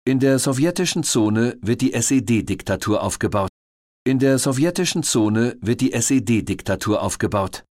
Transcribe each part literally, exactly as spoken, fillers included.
In der sowjetischen Zone wird die S E D-Diktatur aufgebaut. In der sowjetischen Zone wird die S E D-Diktatur aufgebaut.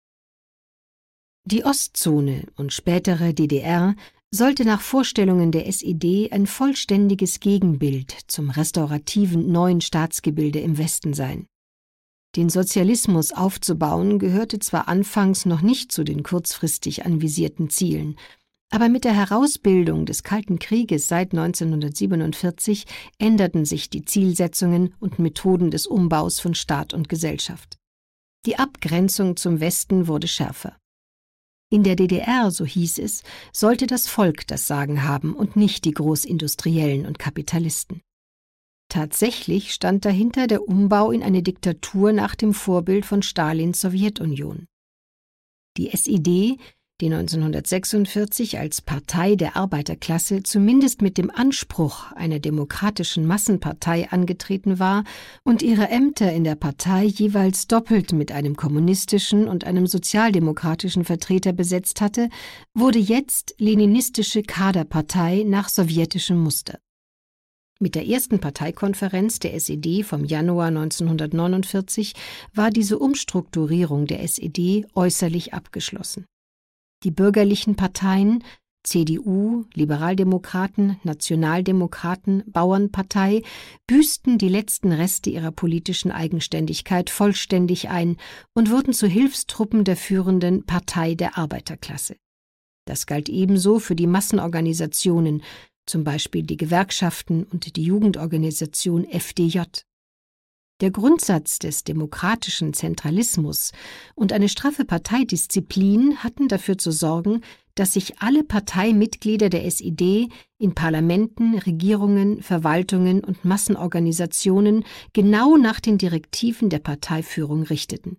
Die Ostzone und spätere D D R sollte nach Vorstellungen der S E D ein vollständiges Gegenbild zum restaurativen neuen Staatsgebilde im Westen sein. Den Sozialismus aufzubauen gehörte zwar anfangs noch nicht zu den kurzfristig anvisierten Zielen, aber mit der Herausbildung des Kalten Krieges seit neunzehnhundertsiebenundvierzig änderten sich die Zielsetzungen und Methoden des Umbaus von Staat und Gesellschaft. Die Abgrenzung zum Westen wurde schärfer. In der D D R, so hieß es, sollte das Volk das Sagen haben und nicht die Großindustriellen und Kapitalisten. Tatsächlich stand dahinter der Umbau in eine Diktatur nach dem Vorbild von Stalins Sowjetunion. Die S E D, die neunzehnhundertsechsundvierzig als Partei der Arbeiterklasse zumindest mit dem Anspruch einer demokratischen Massenpartei angetreten war und ihre Ämter in der Partei jeweils doppelt mit einem kommunistischen und einem sozialdemokratischen Vertreter besetzt hatte, wurde jetzt leninistische Kaderpartei nach sowjetischem Muster. Mit der ersten Parteikonferenz der S E D vom Januar neunzehnhundertneunundvierzig war diese Umstrukturierung der S E D äußerlich abgeschlossen. Die bürgerlichen Parteien, C D U, Liberaldemokraten, Nationaldemokraten, Bauernpartei, büßten die letzten Reste ihrer politischen Eigenständigkeit vollständig ein und wurden zu Hilfstruppen der führenden Partei der Arbeiterklasse. Das galt ebenso für die Massenorganisationen, zum Beispiel die Gewerkschaften und die Jugendorganisation F D J. Der Grundsatz des demokratischen Zentralismus und eine straffe Parteidisziplin hatten dafür zu sorgen, dass sich alle Parteimitglieder der S E D in Parlamenten, Regierungen, Verwaltungen und Massenorganisationen genau nach den Direktiven der Parteiführung richteten.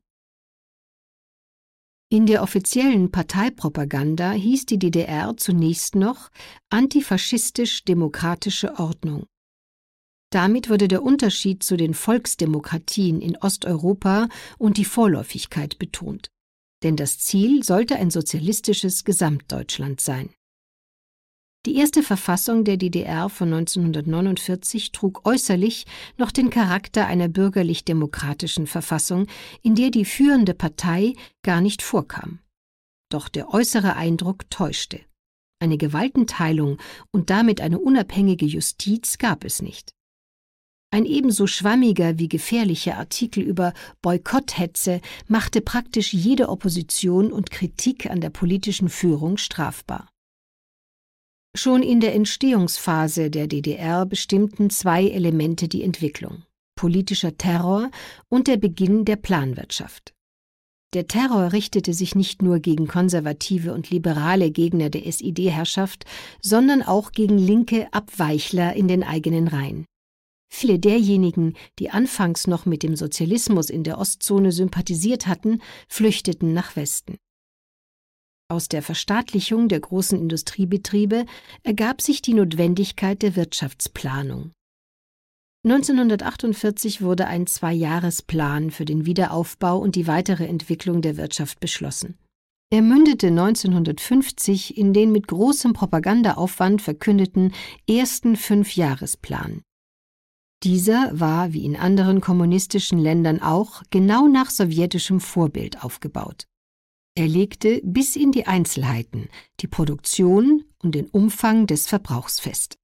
In der offiziellen Parteipropaganda hieß die D D R zunächst noch antifaschistisch-demokratische Ordnung. Damit wurde der Unterschied zu den Volksdemokratien in Osteuropa und die Vorläufigkeit betont. Denn das Ziel sollte ein sozialistisches Gesamtdeutschland sein. Die erste Verfassung der D D R von neunzehnhundertneunundvierzig trug äußerlich noch den Charakter einer bürgerlich-demokratischen Verfassung, in der die führende Partei gar nicht vorkam. Doch der äußere Eindruck täuschte. Eine Gewaltenteilung und damit eine unabhängige Justiz gab es nicht. Ein ebenso schwammiger wie gefährlicher Artikel über Boykotthetze machte praktisch jede Opposition und Kritik an der politischen Führung strafbar. Schon in der Entstehungsphase der D D R bestimmten zwei Elemente die Entwicklung: politischer Terror und der Beginn der Planwirtschaft. Der Terror richtete sich nicht nur gegen konservative und liberale Gegner der S E D-Herrschaft, sondern auch gegen linke Abweichler in den eigenen Reihen. Viele derjenigen, die anfangs noch mit dem Sozialismus in der Ostzone sympathisiert hatten, flüchteten nach Westen. Aus der Verstaatlichung der großen Industriebetriebe ergab sich die Notwendigkeit der Wirtschaftsplanung. neunzehnhundertachtundvierzig wurde ein Zwei-Jahres-Plan für den Wiederaufbau und die weitere Entwicklung der Wirtschaft beschlossen. Er mündete neunzehnhundertfünfzig in den mit großem Propagandaaufwand verkündeten ersten Fünfjahresplan. Dieser war, wie in anderen kommunistischen Ländern auch, genau nach sowjetischem Vorbild aufgebaut. Er legte bis in die Einzelheiten die Produktion und den Umfang des Verbrauchs fest.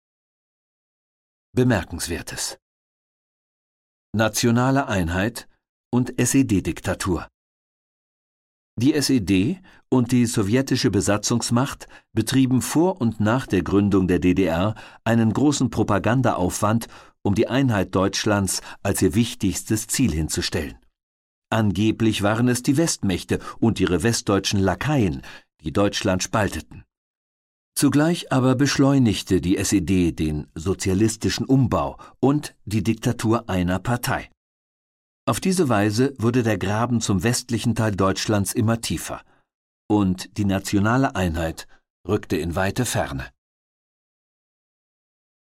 Bemerkenswertes: Nationale Einheit und S E D-Diktatur. Die S E D und die sowjetische Besatzungsmacht betrieben vor und nach der Gründung der D D R einen großen Propagandaaufwand, um die Einheit Deutschlands als ihr wichtigstes Ziel hinzustellen. Angeblich waren es die Westmächte und ihre westdeutschen Lakaien, die Deutschland spalteten. Zugleich aber beschleunigte die S E D den sozialistischen Umbau und die Diktatur einer Partei. Auf diese Weise wurde der Graben zum westlichen Teil Deutschlands immer tiefer und die nationale Einheit rückte in weite Ferne.